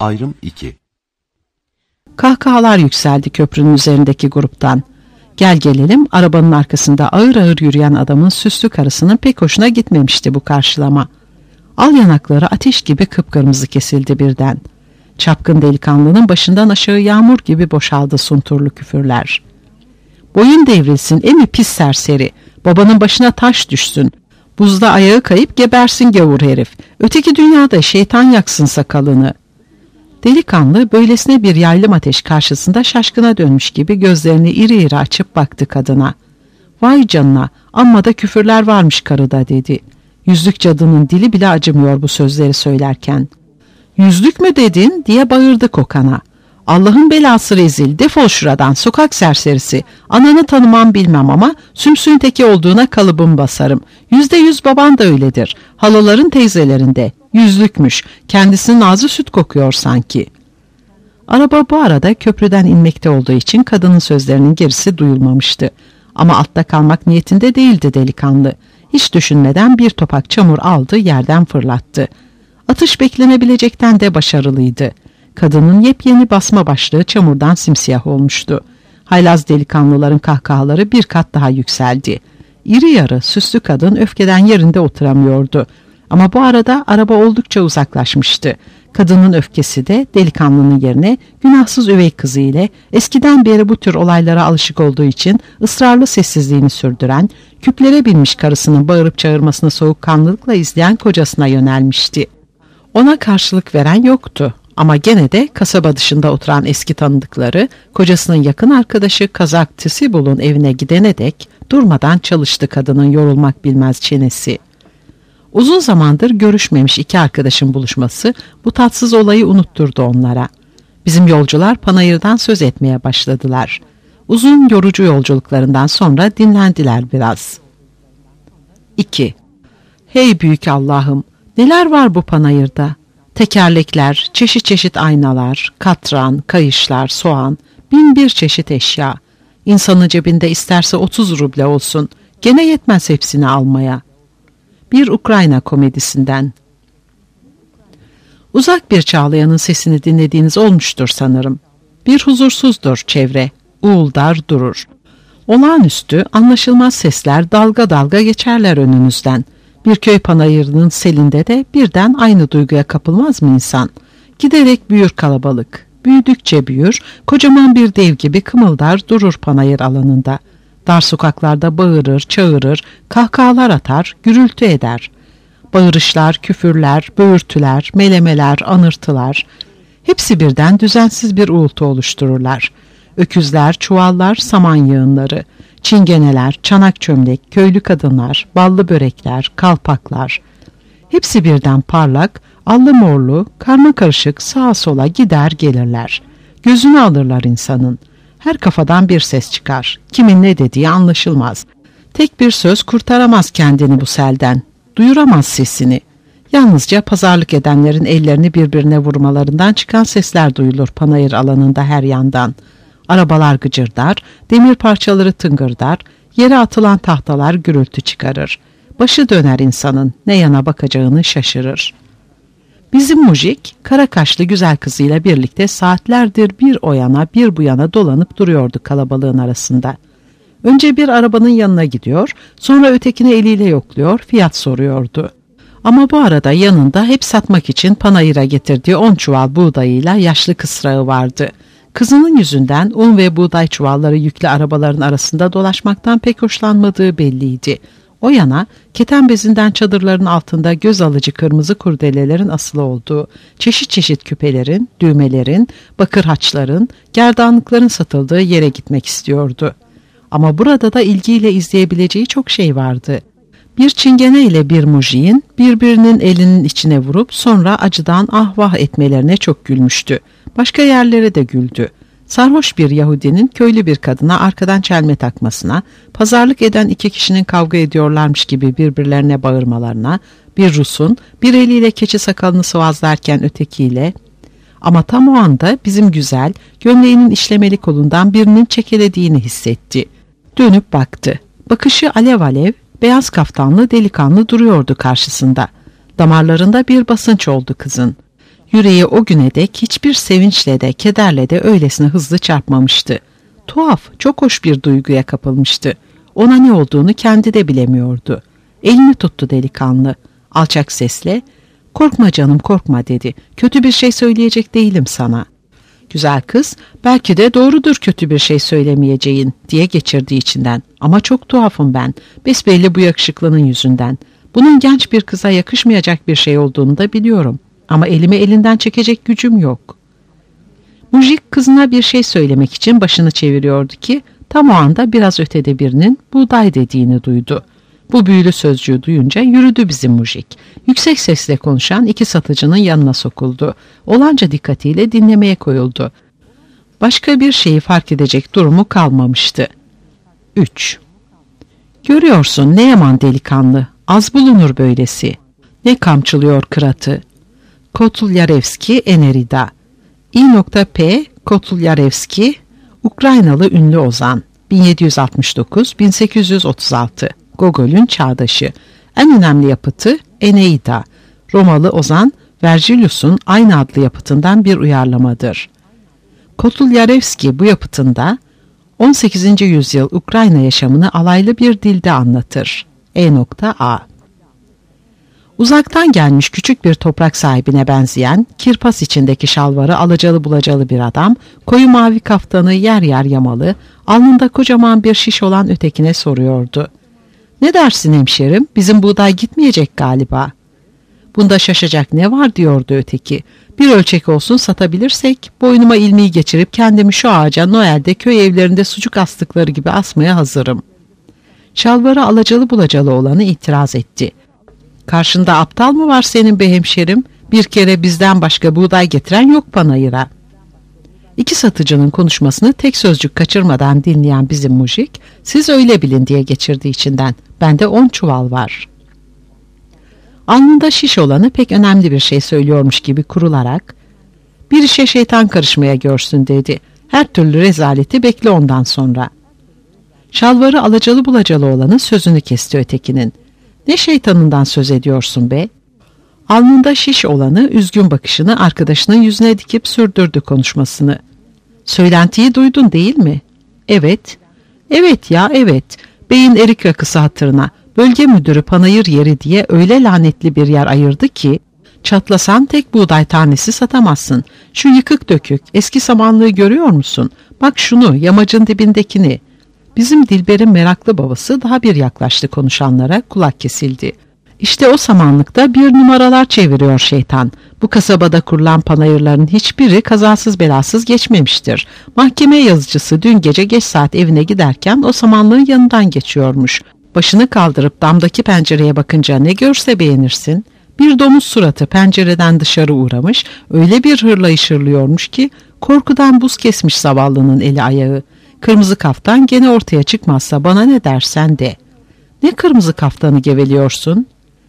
Ayrım 2. Kahkahalar yükseldi köprünün üzerindeki gruptan. Gel gelelim arabanın arkasında ağır ağır yürüyen adamın süslü karısının pek hoşuna gitmemişti bu karşılama. Al yanakları ateş gibi kıpkırmızı kesildi birden. Çapkın delikanlının başından aşağı yağmur gibi boşaldı sunturlu küfürler. Boyun devrilsin emi pis serseri, babanın başına taş düşsün, buzda ayağı kayıp gebersin gavur herif, öteki dünyada şeytan yaksın sakalını. Delikanlı böylesine bir yaylım ateş karşısında şaşkına dönmüş gibi gözlerini iri iri açıp baktı kadına. Vay canına, amma da küfürler varmış karıda dedi. Yüzlük cadının dili bile acımıyor bu sözleri söylerken. Yüzlük mü dedin diye bağırdı kokana. Allah'ın belası rezil, defol şuradan sokak serserisi, ananı tanımam bilmem ama sümsüğün teki olduğuna kalıbım basarım. %100 baban da öyledir, halaların teyzelerinde, yüzlükmüş, kendisinin ağzı süt kokuyor sanki. Araba bu arada köprüden inmekte olduğu için kadının sözlerinin gerisi duyulmamıştı. Ama altta kalmak niyetinde değildi delikanlı. Hiç düşünmeden bir topak çamur aldı, yerden fırlattı. Atış beklenebilecekten de başarılıydı. Kadının yepyeni basma başlığı çamurdan simsiyah olmuştu. Haylaz delikanlıların kahkahaları bir kat daha yükseldi. İri yarı süslü kadın öfkeden yerinde oturamıyordu. Ama bu arada araba oldukça uzaklaşmıştı. Kadının öfkesi de delikanlının yerine günahsız üvey kızı ile eskiden beri bu tür olaylara alışık olduğu için ısrarlı sessizliğini sürdüren, küplere binmiş karısının bağırıp çağırmasını soğukkanlılıkla izleyen kocasına yönelmişti. Ona karşılık veren yoktu. Ama gene de kasaba dışında oturan eski tanıdıkları, kocasının yakın arkadaşı Kazak Tisibul'un evine gidene dek durmadan çalıştı kadının yorulmak bilmez çenesi. Uzun zamandır görüşmemiş iki arkadaşın buluşması bu tatsız olayı unutturdu onlara. Bizim yolcular panayırdan söz etmeye başladılar. Uzun yorucu yolculuklarından sonra dinlendiler biraz. 2. Hey büyük Allah'ım, neler var bu panayırda? Tekerlekler, çeşit çeşit aynalar, katran, kayışlar, soğan, bin bir çeşit eşya. İnsanın cebinde isterse 30 ruble olsun, gene yetmez hepsini almaya. Bir Ukrayna komedisinden. Uzak bir çağlayanın sesini dinlediğiniz olmuştur sanırım. Bir huzursuzdur çevre, uğuldar durur. Olağanüstü, anlaşılmaz sesler dalga dalga geçerler önünüzden. Bir köy panayırının selinde de birden aynı duyguya kapılmaz mı insan? Giderek büyür kalabalık. Büyüdükçe büyür, kocaman bir dev gibi kımıldar durur panayır alanında. Dar sokaklarda bağırır, çağırır, kahkahalar atar, gürültü eder. Bağırışlar, küfürler, böğürtüler, melemeler, anırtılar. Hepsi birden düzensiz bir uğultu oluştururlar. Öküzler, çuvallar, saman yığınları, çingeneler, çanak çömlek, köylü kadınlar, ballı börekler, kalpaklar. Hepsi birden parlak, allı morlu, karmakarışık sağa sola gider gelirler. Gözünü alırlar insanın. Her kafadan bir ses çıkar. Kimin ne dediği anlaşılmaz. Tek bir söz kurtaramaz kendini bu selden. Duyuramaz sesini. Yalnızca pazarlık edenlerin ellerini birbirine vurmalarından çıkan sesler duyulur panayır alanında her yandan. Arabalar gıcırdar, demir parçaları tıngırdar, yere atılan tahtalar gürültü çıkarır. Başı döner insanın, ne yana bakacağını şaşırır. Bizim mujik, kara kaşlı güzel kızıyla birlikte saatlerdir bir o yana bir bu yana dolanıp duruyordu kalabalığın arasında. Önce bir arabanın yanına gidiyor, sonra ötekini eliyle yokluyor, fiyat soruyordu. Ama bu arada yanında hep satmak için panayıra getirdiği 10 çuval buğdayıyla yaşlı kısrağı vardı. Kızının yüzünden un ve buğday çuvalları yüklü arabaların arasında dolaşmaktan pek hoşlanmadığı belliydi. O yana keten bezinden çadırların altında göz alıcı kırmızı kurdelelerin asılı olduğu, çeşit çeşit küpelerin, düğmelerin, bakır haçların, gerdanlıkların satıldığı yere gitmek istiyordu. Ama burada da ilgiyle izleyebileceği çok şey vardı. Bir çingene ile bir mujiğin birbirinin elinin içine vurup sonra acıdan ah vah etmelerine çok gülmüştü. Başka yerlere de güldü. Sarhoş bir Yahudinin köylü bir kadına arkadan çelme takmasına, pazarlık eden iki kişinin kavga ediyorlarmış gibi birbirlerine bağırmalarına, bir Rus'un bir eliyle keçi sakalını sıvazlarken ötekiyle, ama tam o anda bizim güzel, gömleğinin işlemeli kolundan birinin çekelediğini hissetti. Dönüp baktı. Bakışı alev alev, beyaz kaftanlı delikanlı duruyordu karşısında. Damarlarında bir basınç oldu kızın. Yüreği o güne dek hiçbir sevinçle de kederle de öylesine hızlı çarpmamıştı. Tuhaf, çok hoş bir duyguya kapılmıştı. Ona ne olduğunu kendi de bilemiyordu. Elini tuttu delikanlı. Alçak sesle, "Korkma canım, korkma," dedi. "Kötü bir şey söyleyecek değilim sana." Güzel kız, "Belki de doğrudur kötü bir şey söylemeyeceğin," diye geçirdi içinden. "Ama çok tuhafım ben. Besbelli bu yakışıklının yüzünden. Bunun genç bir kıza yakışmayacak bir şey olduğunu da biliyorum. Ama elimi elinden çekecek gücüm yok." Mujik kızına bir şey söylemek için başını çeviriyordu ki tam o anda biraz ötede birinin buğday dediğini duydu. Bu büyülü sözcüğü duyunca yürüdü bizim mujik. Yüksek sesle konuşan iki satıcının yanına sokuldu. Olanca dikkatiyle dinlemeye koyuldu. Başka bir şeyi fark edecek durumu kalmamıştı. 3. "Görüyorsun ne yaman delikanlı, az bulunur böylesi. Ne kamçılıyor kıratı. Kotulyarevski Enerida. İ.P. Kotulyarevski, Ukraynalı ünlü ozan. 1769-1836. Gogol'ün çağdaşı. En önemli yapıtı Eneida. Romalı ozan Vergilius'un aynı adlı yapıtından bir uyarlamadır. Kotulyarevski bu yapıtında 18. yüzyıl Ukrayna yaşamını alaylı bir dilde anlatır. E.A. Uzaktan gelmiş küçük bir toprak sahibine benzeyen, kirpas içindeki şalvarı alacalı bulacalı bir adam, koyu mavi kaftanı yer yer yamalı, alnında kocaman bir şiş olan ötekine soruyordu. "Ne dersin hemşerim, bizim buğday gitmeyecek galiba." "Bunda şaşacak ne var?" diyordu öteki. "Bir ölçek olsun satabilirsek, boynuma ilmeği geçirip kendimi şu ağaca Noel'de köy evlerinde sucuk astıkları gibi asmaya hazırım." Şalvarı alacalı bulacalı olanı itiraz etti. "Karşında aptal mı var senin be hemşerim? Bir kere bizden başka buğday getiren yok panayıra." İki satıcının konuşmasını tek sözcük kaçırmadan dinleyen bizim mujik, "Siz öyle bilin," diye geçirdi içinden. "Bende 10 çuval var." Alnında şiş olanı pek önemli bir şey söylüyormuş gibi kurularak, "Bir işe şeytan karışmaya görsün," dedi. "Her türlü rezaleti bekle ondan sonra." Şalvarı alacalı bulacalı olanın sözünü kesti ötekinin. "Ne şeytanından söz ediyorsun be?" Alnında şiş olanı üzgün bakışını arkadaşının yüzüne dikip sürdürdü konuşmasını. "Söylentiyi duydun değil mi?" "Evet." "Evet ya, evet. Beyin erik rakısı hatırına. Bölge müdürü panayır yeri diye öyle lanetli bir yer ayırdı ki, çatlasan tek buğday tanesi satamazsın. Şu yıkık dökük eski samanlığı görüyor musun? Bak şunu, yamacın dibindekini." Bizim Dilber'in meraklı babası daha bir yaklaştı konuşanlara, kulak kesildi. "İşte o samanlıkta bir numaralar çeviriyor şeytan. Bu kasabada kurulan panayırların hiçbiri kazasız belasız geçmemiştir. Mahkeme yazıcısı dün gece geç saat evine giderken o samanlığın yanından geçiyormuş. Başını kaldırıp damdaki pencereye bakınca ne görse beğenirsin. Bir domuz suratı pencereden dışarı uğramış, öyle bir hırlayış hırlıyormuş ki korkudan buz kesmiş zavallının eli ayağı. Kırmızı kaftan gene ortaya çıkmazsa bana ne dersen de." "Ne kırmızı kaftanı geveliyorsun?"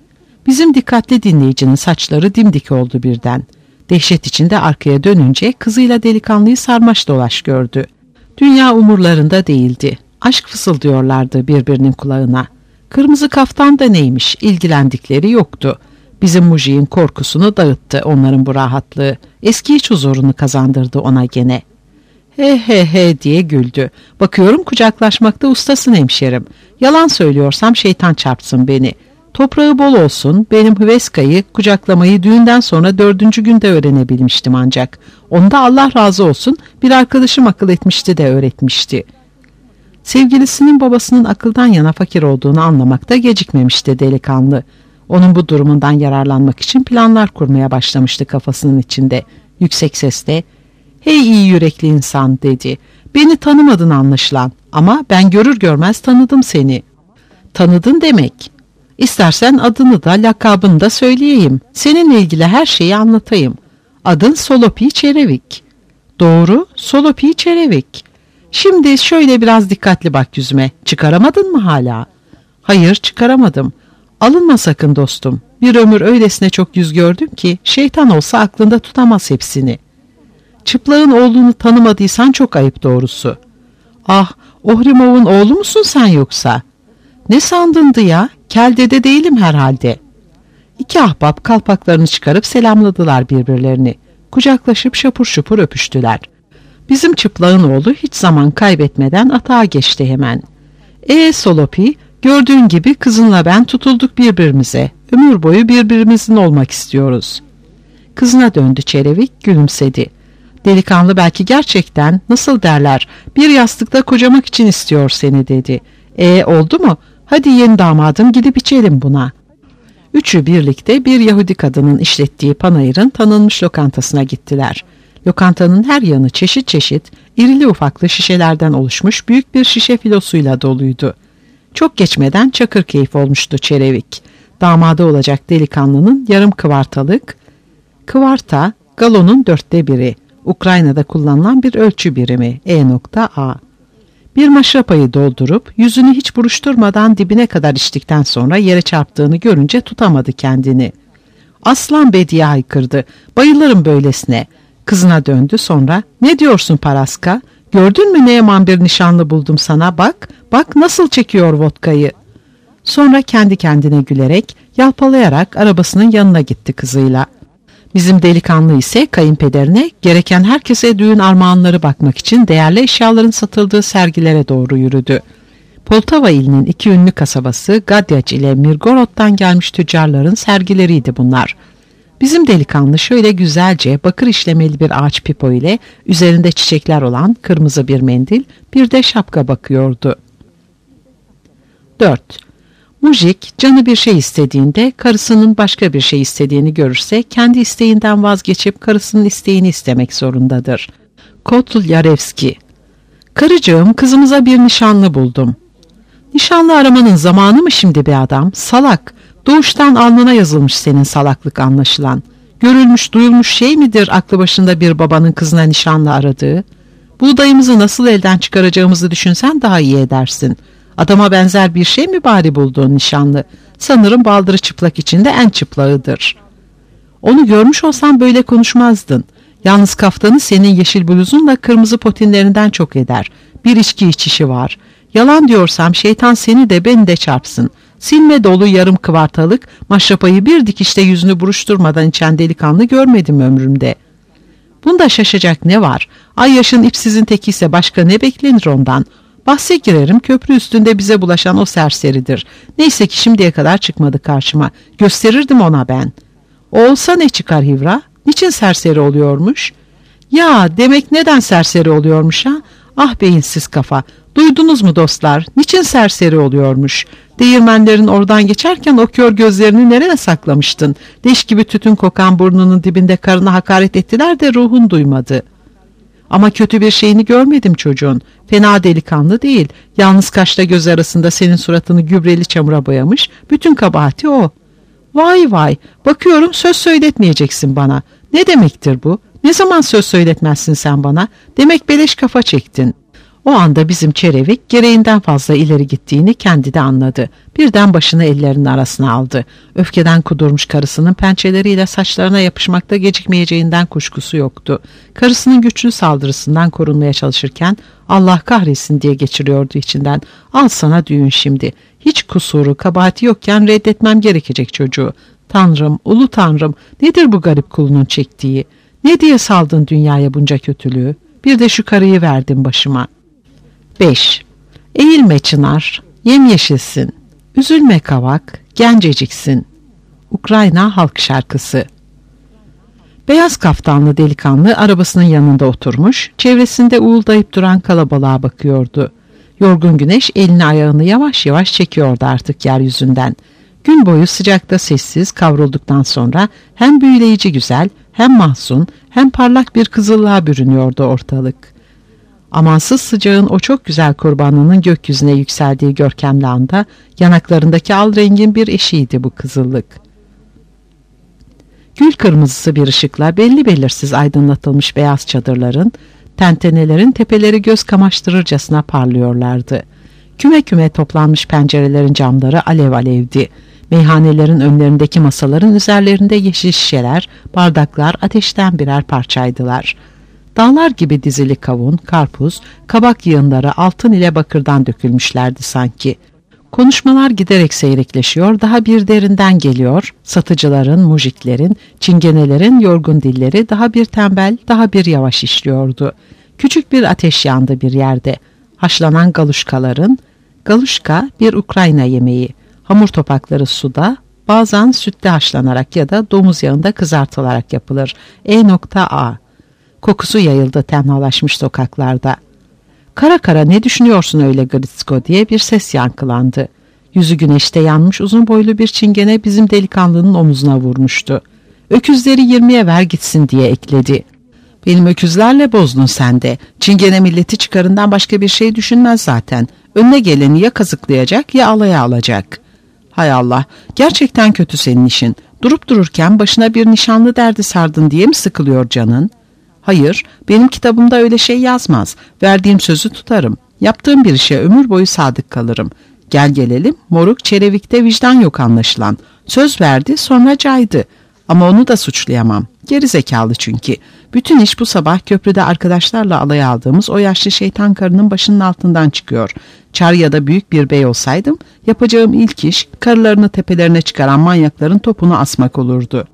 Bizim dikkatli dinleyicinin saçları dimdik oldu birden. Dehşet içinde arkaya dönünce kızıyla delikanlıyı sarmaş dolaş gördü. Dünya umurlarında değildi. Aşk fısıldıyorlardı birbirinin kulağına. Kırmızı kaftan da neymiş, ilgilendikleri yoktu. Bizim mujiğin korkusunu dağıttı onların bu rahatlığı. Eski iç huzurunu kazandırdı ona gene. "He he he," diye güldü. "Bakıyorum kucaklaşmakta ustasın hemşerim. Yalan söylüyorsam şeytan çarpsın beni. Toprağı bol olsun, benim Hıveska'yı kucaklamayı düğünden sonra 4. günde öğrenebilmiştim ancak. Onda Allah razı olsun bir arkadaşım akıl etmişti de öğretmişti." Sevgilisinin babasının akıldan yana fakir olduğunu anlamakta gecikmemişti delikanlı. Onun bu durumundan yararlanmak için planlar kurmaya başlamıştı kafasının içinde. Yüksek sesle, "Hey iyi yürekli insan," dedi. "Beni tanımadın anlaşılan ama ben görür görmez tanıdım seni." "Tanıdın demek. İstersen adını da lakabını da söyleyeyim. Seninle ilgili her şeyi anlatayım. Adın Solopi Çerevik." "Doğru, Solopi Çerevik. Şimdi şöyle biraz dikkatli bak yüzüme. Çıkaramadın mı hala?" "Hayır, çıkaramadım." "Alınma sakın dostum. Bir ömür öylesine çok yüz gördüm ki şeytan olsa aklında tutamaz hepsini. Çıplağın oğlunu tanımadıysan çok ayıp doğrusu." "Ah, Ohrimov'un oğlu musun sen yoksa?" "Ne sandındı ya? Kel dede değilim herhalde." İki ahbap kalpaklarını çıkarıp selamladılar birbirlerini. Kucaklaşıp şapur şupur öpüştüler. Bizim çıplağın oğlu hiç zaman kaybetmeden atağa geçti hemen. Solopi, gördüğün gibi kızınla ben tutulduk birbirimize. Ömür boyu birbirimizin olmak istiyoruz. Kızına döndü Çerevik, gülümsedi. Delikanlı belki gerçekten, nasıl derler, bir yastıkta kocamak için istiyor seni dedi. Oldu mu? Hadi yeni damadım, gidip içelim buna. Üçü birlikte bir Yahudi kadının işlettiği panayırın tanınmış lokantasına gittiler. Lokantanın her yanı çeşit çeşit, irili ufaklı şişelerden oluşmuş büyük bir şişe filosuyla doluydu. Çok geçmeden çakır keyif olmuştu Çerevik. Damadı olacak delikanlının yarım kıvartalık, kıvarta, galonun 1/4, Ukrayna'da kullanılan bir ölçü birimi, E.A. Bir maşrapayı doldurup yüzünü hiç buruşturmadan dibine kadar içtikten sonra yere çarptığını görünce tutamadı kendini. Aslan be diye haykırdı. Bayılırım böylesine. Kızına döndü sonra. Ne diyorsun Paraska? Gördün mü ne yaman bir nişanlı buldum sana, bak. Bak nasıl çekiyor vodkayı. Sonra kendi kendine gülerek, yalpalayarak arabasının yanına gitti kızıyla. Bizim delikanlı ise kayınpederine gereken herkese düğün armağanları bakmak için değerli eşyaların satıldığı sergilere doğru yürüdü. Poltava ilinin iki ünlü kasabası Gadyaç ile Mirgorod'dan gelmiş tüccarların sergileriydi bunlar. Bizim delikanlı şöyle güzelce bakır işlemeli bir ağaç pipo ile üzerinde çiçekler olan kırmızı bir mendil, bir de şapka bakıyordu. 4. Mujik canı bir şey istediğinde karısının başka bir şey istediğini görürse kendi isteğinden vazgeçip karısının isteğini istemek zorundadır. Kotlyareski. Karıcığım, kızımıza bir nişanlı buldum. Nişanlı aramanın zamanı mı şimdi be adam? Salak. Doğuştan alnına yazılmış senin salaklık anlaşılan. Görülmüş duyulmuş şey midir aklı başında bir babanın kızına nişanlı aradığı? Buğdayımızı nasıl elden çıkaracağımızı düşünsen daha iyi edersin. Adama benzer bir şey mi bari bulduğun nişanlı? Sanırım baldırı çıplak içinde en çıplağıdır. Onu görmüş olsan böyle konuşmazdın. Yalnız kaftanı senin yeşil bluzunla kırmızı potinlerinden çok eder. Bir içki içişi var. Yalan diyorsam şeytan seni de beni de çarpsın. Silme dolu yarım kıvartalık maşrapayı bir dikişte yüzünü buruşturmadan içen delikanlı görmedim ömrümde. Bunda şaşacak ne var? Ay yaşın ipsizin tekiyse başka ne beklenir ondan? Bahse girerim, köprü üstünde bize bulaşan o serseridir. Neyse ki şimdiye kadar çıkmadı karşıma. Gösterirdim ona ben. O olsa ne çıkar Hivra? Niçin serseri oluyormuş? Ya demek neden serseri oluyormuş ha? Ah beyinsiz kafa. Duydunuz mu dostlar? Niçin serseri oluyormuş? Değirmenlerin oradan geçerken o kör gözlerini nereye saklamıştın? Leş gibi tütün kokan burnunun dibinde karına hakaret ettiler de ruhun duymadı. Ama kötü bir şeyini görmedim çocuğun. Fena delikanlı değil. Yalnız kaşla göz arasında senin suratını gübreli çamura boyamış. Bütün kabahati o. Vay vay. Bakıyorum söz söyletmeyeceksin bana. Ne demektir bu? Ne zaman söz söyletmezsin sen bana? Demek beleş kafa çektin. O anda bizim Çerevik gereğinden fazla ileri gittiğini kendi de anladı. Birden başını ellerinin arasına aldı. Öfkeden kudurmuş karısının pençeleriyle saçlarına yapışmakta gecikmeyeceğinden kuşkusu yoktu. Karısının güçlü saldırısından korunmaya çalışırken Allah kahretsin diye geçiriyordu içinden. Al sana düğün şimdi. Hiç kusuru, kabahati yokken reddetmem gerekecek çocuğu. Tanrım, ulu Tanrım, nedir bu garip kulunun çektiği? Ne diye saldın dünyaya bunca kötülüğü? Bir de şu karıyı verdin başıma. 5. Eğilme çınar, yemyeşilsin. Üzülme kavak, genceciksin. Ukrayna halk şarkısı. Beyaz kaftanlı delikanlı arabasının yanında oturmuş, çevresinde uğuldayıp duran kalabalığa bakıyordu. Yorgun güneş elini ayağını yavaş yavaş çekiyordu artık yeryüzünden. Gün boyu sıcakta sessiz kavrulduktan sonra hem büyüleyici güzel, hem mahzun, hem parlak bir kızıllığa bürünüyordu ortalık. Amansız sıcağın o çok güzel kurbanının gökyüzüne yükseldiği görkemli anda yanaklarındaki al rengin bir eşiğiydi bu kızıllık. Gül kırmızısı bir ışıkla belli belirsiz aydınlatılmış beyaz çadırların, tentenelerin tepeleri göz kamaştırırcasına parlıyorlardı. Küme küme toplanmış pencerelerin camları alev alevdi. Meyhanelerin önlerindeki masaların üzerlerinde yeşil şişeler, bardaklar ateşten birer parçaydılar. Dağlar gibi dizili kavun, karpuz, kabak yığınları altın ile bakırdan dökülmüşlerdi sanki. Konuşmalar giderek seyrekleşiyor, daha bir derinden geliyor. Satıcıların, mujiklerin, çingenelerin yorgun dilleri daha bir tembel, daha bir yavaş işliyordu. Küçük bir ateş yandı bir yerde. Haşlanan galuşkaların, galuşka bir Ukrayna yemeği, hamur topakları suda, bazen sütte haşlanarak ya da domuz yağında kızartılarak yapılır. E.A. Kokusu yayıldı tenhalaşmış sokaklarda. Kara kara ne düşünüyorsun öyle Gritsko diye bir ses yankılandı. Yüzü güneşte yanmış uzun boylu bir çingene bizim delikanlının omuzuna vurmuştu. Öküzleri 20'ye ver gitsin diye ekledi. Benim öküzlerle bozdun sen de. Çingene milleti çıkarından başka bir şey düşünmez zaten. Önüne geleni ya kazıklayacak ya alaya alacak. Hay Allah, gerçekten kötü senin işin. Durup dururken başına bir nişanlı derdi sardın diye mi sıkılıyor canın? Hayır, benim kitabımda öyle şey yazmaz. Verdiğim sözü tutarım. Yaptığım bir işe ömür boyu sadık kalırım. Gel gelelim, moruk çerevikte vicdan yok anlaşılan. Söz verdi, sonra caydı. Ama onu da suçlayamam. Geri zekalı çünkü. Bütün iş bu sabah köprüde arkadaşlarla alay aldığımız o yaşlı şeytan karının başının altından çıkıyor. Çar ya da büyük bir bey olsaydım, yapacağım ilk iş karılarını tepelerine çıkaran manyakların topunu asmak olurdu.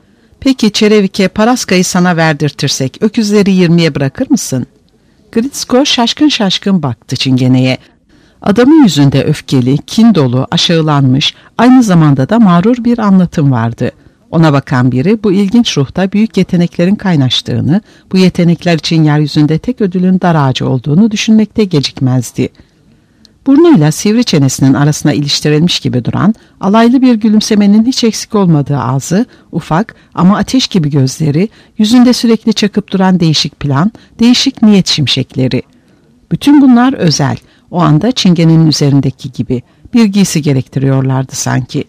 Peki Çerevik'e Paraska'yı sana verdirtirsek öküzleri 20'ye bırakır mısın? Gritsko şaşkın şaşkın baktı çingeneye. Adamın yüzünde öfkeli, kin dolu, aşağılanmış, aynı zamanda da mağrur bir anlatım vardı. Ona bakan biri bu ilginç ruhta büyük yeteneklerin kaynaştığını, bu yetenekler için yeryüzünde tek ödülün dar ağacı olduğunu düşünmekte gecikmezdi. Burnuyla sivri çenesinin arasına iliştirilmiş gibi duran, alaylı bir gülümsemenin hiç eksik olmadığı ağzı, ufak ama ateş gibi gözleri, yüzünde sürekli çakıp duran değişik plan, değişik niyet şimşekleri. Bütün bunlar özel, o anda çingenenin üzerindeki gibi, bir giysi gerektiriyorlardı sanki.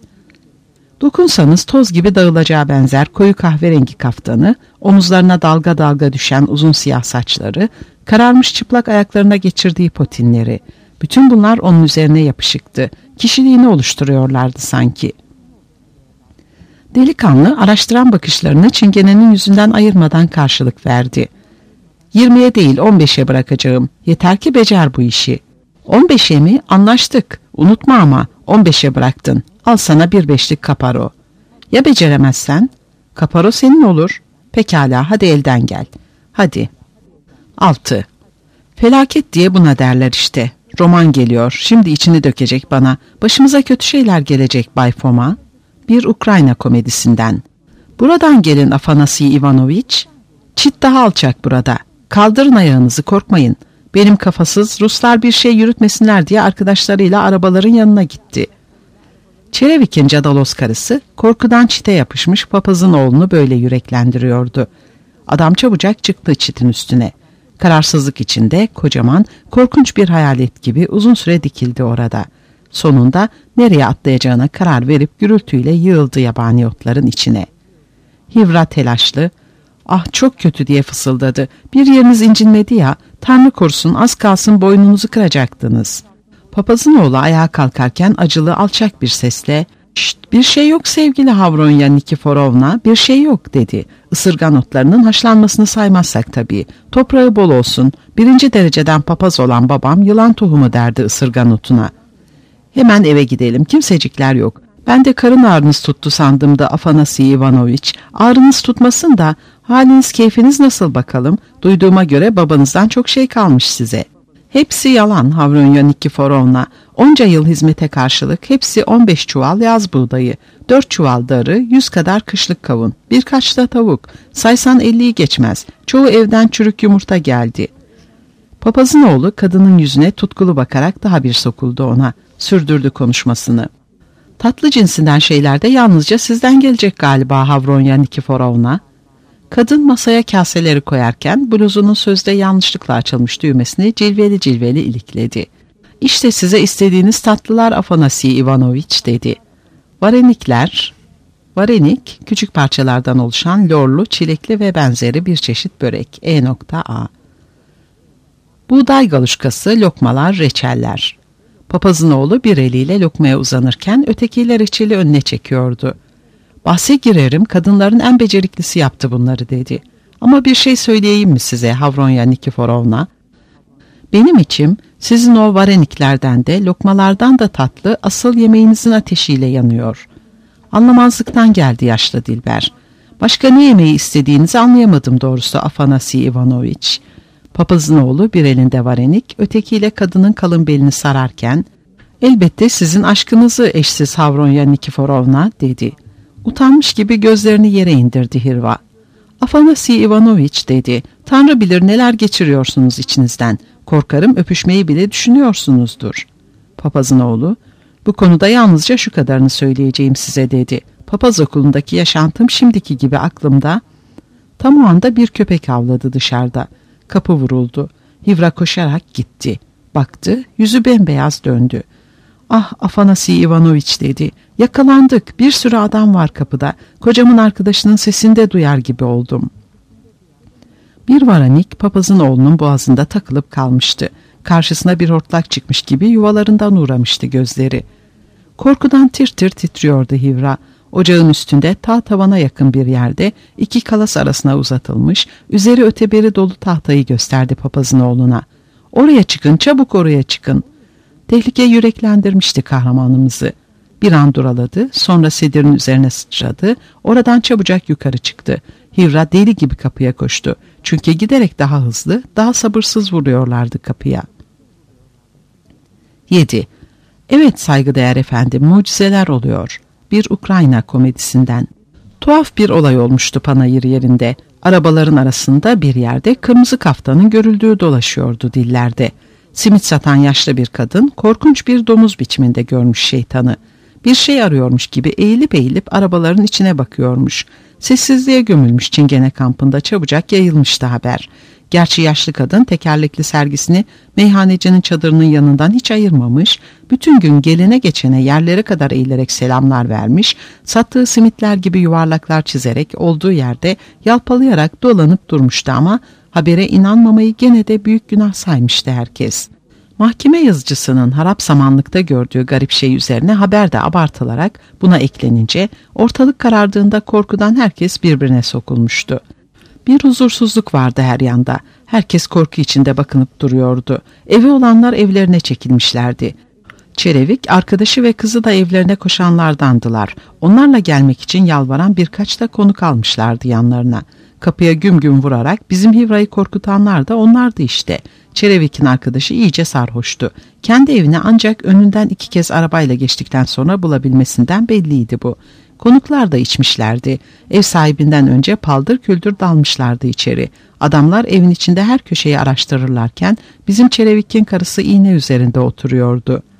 Dokunsanız toz gibi dağılacağı benzer koyu kahverengi kaftanı, omuzlarına dalga dalga düşen uzun siyah saçları, kararmış çıplak ayaklarına geçirdiği potinleri, bütün bunlar onun üzerine yapışıktı. Kişiliğini oluşturuyorlardı sanki. Delikanlı araştıran bakışlarını çingenenin yüzünden ayırmadan karşılık verdi. 20'ye değil 15'e bırakacağım. Yeter ki becer bu işi. 15'e mi? Anlaştık. Unutma ama 15'e bıraktın. Al sana bir beşlik kaparo. Ya beceremezsen? Kaparo senin olur. Pekala hadi elden gel. Hadi. 6. Felaket diye buna derler işte. Roman geliyor. Şimdi içini dökecek bana. Başımıza kötü şeyler gelecek Bay Foma. Bir Ukrayna komedisinden. Buradan gelin Afanasiy Ivanoviç. Çit daha alçak burada. Kaldırın ayağınızı, korkmayın. Benim kafasız Ruslar bir şey yürütmesinler diye arkadaşlarıyla arabaların yanına gitti. Çerevik'in Cadalos karısı korkudan çite yapışmış papazın oğlunu böyle yüreklendiriyordu. Adam çabucak çıktı çitin üstüne. Kararsızlık içinde kocaman, korkunç bir hayalet gibi uzun süre dikildi orada. Sonunda nereye atlayacağına karar verip gürültüyle yığıldı yabani otların içine. Hivra telaşlı, "Ah çok kötü" diye fısıldadı. "Bir yeriniz incinmedi ya, Tanrı korusun az kalsın boynunuzu kıracaktınız." Papazın oğlu ayağa kalkarken acılı alçak bir sesle, "Şşt, bir şey yok sevgili Havronya Nikiforovna, bir şey yok" dedi. Isırgan otlarının haşlanmasını saymazsak tabii. Toprağı bol olsun, 1. dereceden papaz olan babam yılan tohumu derdi ısırgan otuna. "Hemen eve gidelim, kimsecikler yok. Ben de karın ağrınız tuttu sandım da Afanasiy Ivanoviç. Ağrınız tutmasın da haliniz keyfiniz nasıl bakalım? Duyduğuma göre babanızdan çok şey kalmış size." "Hepsi yalan Havronya Nikiforovna. Onca yıl hizmete karşılık hepsi 15 çuval yaz buğdayı, 4 çuval darı, 100 kadar kışlık kavun, birkaç da tavuk. Saysan 50'yi geçmez. Çoğu evden çürük yumurta geldi." Papazın oğlu kadının yüzüne tutkulu bakarak daha bir sokuldu ona. Sürdürdü konuşmasını. "Tatlı cinsinden şeyler de yalnızca sizden gelecek galiba Havronya Nikiforovna." Kadın masaya kaseleri koyarken bluzunun sözde yanlışlıkla açılmış düğmesini cilveli cilveli ilikledi. "İşte size istediğiniz tatlılar Afanasiy Ivanoviç" dedi. Varenikler, varenik küçük parçalardan oluşan lorlu, çilekli ve benzeri bir çeşit börek. E.A. Buğday galuşkası, lokmalar, reçeller. Papazın oğlu bir eliyle lokmaya uzanırken ötekiyle reçeli önüne çekiyordu. "Bahse girerim, kadınların en beceriklisi yaptı bunları" dedi. "Ama bir şey söyleyeyim mi size Havronya Nikiforovna? Benim içim Sizin o vareniklerden de lokmalardan da tatlı, asıl yemeğinizin ateşiyle yanıyor. Anlamazlıktan geldi yaşlı Dilber. Başka ne yemeği istediğinizi anlayamadım doğrusu Afanasi Ivanoviç. Papazın oğlu bir elinde varenik, ötekiyle kadının kalın belini sararken, elbette sizin aşkınızı eşsiz Havronya Nikiforovna dedi. Utanmış gibi gözlerini yere indirdi Hirva. Afanasi Ivanoviç dedi. Tanrı bilir neler geçiriyorsunuz içinizden. Korkarım öpüşmeyi bile düşünüyorsunuzdur. Papazın oğlu, bu konuda yalnızca şu kadarını söyleyeceğim size dedi. Papaz okulundaki yaşantım şimdiki gibi aklımda. Tam o anda bir köpek havladı dışarıda. Kapı vuruldu. Hivra koşarak gitti. Baktı, yüzü bembeyaz döndü. Ah Afanasi Ivanoviç dedi. Yakalandık, bir sürü adam var kapıda. Kocamın arkadaşının sesini de duyar gibi oldum. Bir varanik papazın oğlunun boğazında takılıp kalmıştı. Karşısına bir hortlak çıkmış gibi yuvalarından uğramıştı gözleri. Korkudan tir tir titriyordu Hivra. Ocağın üstünde ta tavana yakın bir yerde iki kalas arasına uzatılmış, üzeri öteberi dolu tahtayı gösterdi papazın oğluna. Oraya çıkın, çabuk oraya çıkın. Tehlike yüreklendirmişti kahramanımızı. Bir an duraladı, sonra sedirin üzerine sıçradı, oradan çabucak yukarı çıktı. Hivra deli gibi kapıya koştu. Çünkü giderek daha hızlı, daha sabırsız vuruyorlardı kapıya. 7. Evet saygıdeğer efendim, mucizeler oluyor. Bir Ukrayna komedisinden. Tuhaf bir olay olmuştu panayır yerinde. Arabaların arasında bir yerde kırmızı kaftanın görüldüğü dolaşıyordu dillerde. Simit satan yaşlı bir kadın korkunç bir domuz biçiminde görmüş şeytanı. Bir şey arıyormuş gibi eğilip eğilip arabaların içine bakıyormuş. Sessizliğe gömülmüş Çingene kampında çabucak yayılmıştı haber. Gerçi yaşlı kadın tekerlekli sergisini meyhanecinin çadırının yanından hiç ayırmamış, bütün gün gelene geçene yerlere kadar eğilerek selamlar vermiş, sattığı simitler gibi yuvarlaklar çizerek olduğu yerde yalpalayarak dolanıp durmuştu ama habere inanmamayı gene de büyük günah saymıştı herkes. Mahkeme yazıcısının harap samanlıkta gördüğü garip şey üzerine haber de abartılarak buna eklenince ortalık karardığında korkudan herkes birbirine sokulmuştu. Bir huzursuzluk vardı her yanda. Herkes korku içinde bakınıp duruyordu. Evi olanlar evlerine çekilmişlerdi. Çerevik, arkadaşı ve kızı da evlerine koşanlardandılar. Onlarla gelmek için yalvaran birkaç da konuk almışlardı yanlarına. Kapıya güm güm vurarak bizim Hivra'yı korkutanlar da onlardı işte. Çerevik'in arkadaşı iyice sarhoştu. Kendi evine ancak önünden 2 kez arabayla geçtikten sonra bulabilmesinden belliydi bu. Konuklar da içmişlerdi. Ev sahibinden önce paldır küldür dalmışlardı içeri. Adamlar evin içinde her köşeyi araştırırlarken bizim Çerevik'in karısı iğne üzerinde oturuyordu.